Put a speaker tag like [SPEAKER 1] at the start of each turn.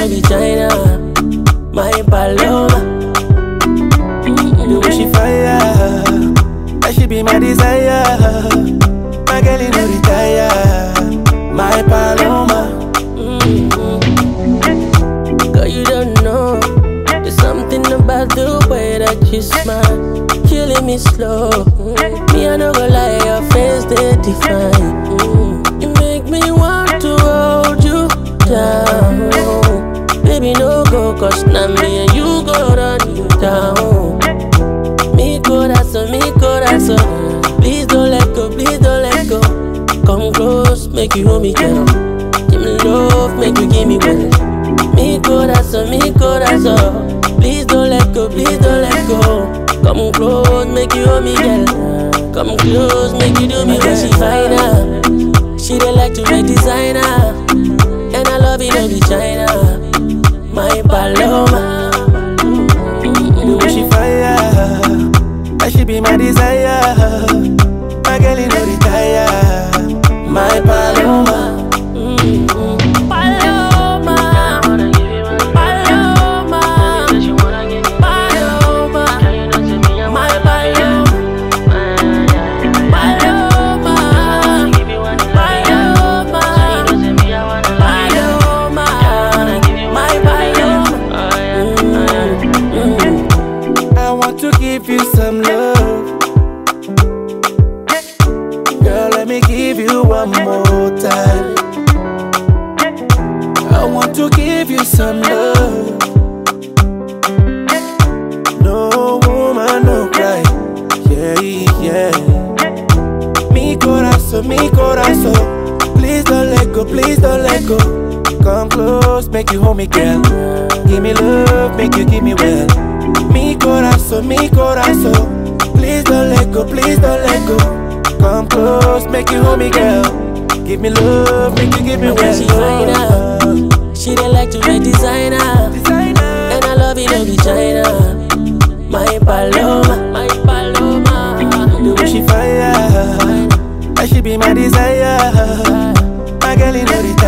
[SPEAKER 1] no be China. My Paloma.
[SPEAKER 2] The way she fire, that she be my desire. My girl, you no retire. My Paloma.
[SPEAKER 1] Girl, you don't know. There's something about the way that you smile, killing me slow. Me, I no go lie, your face they define. You make me want to hold you down. Baby, no go, cause now me and you go run you down. Mi corazón, please don't let go, please don't let go. Come close, make you hold me, girl. Give me love, make you give me well. Mi corazón, please don't let go, please don't let go. Come close, make you hold me, girl. Come close, make you do me well. She finer, she dey like to make designer, and I love it, no be China. My Paloma.
[SPEAKER 2] The way she fire, that she be my desire. My girl, you no retire. My Paloma.
[SPEAKER 1] Paloma, Paloma, Paloma, my Paloma, Paloma, Paloma, my Paloma.
[SPEAKER 2] I want to give you some love. Girl, let me give you one more time. I want to give you some love. No woman, no cry. Yeah, yeah. Mi corazón. Please don't let go, please don't let go. Come close, make you hold me, girl. Give me love, make you give me well. Mi corazón. Please don't let go, please don't let go. Come close, make you hold me, girl. Give me love, make you give me well.
[SPEAKER 1] She finer, she dey like to make designer, and I love it, no be China. My Paloma, my Paloma.
[SPEAKER 2] The way she fire, that she be my desire. My girl, you know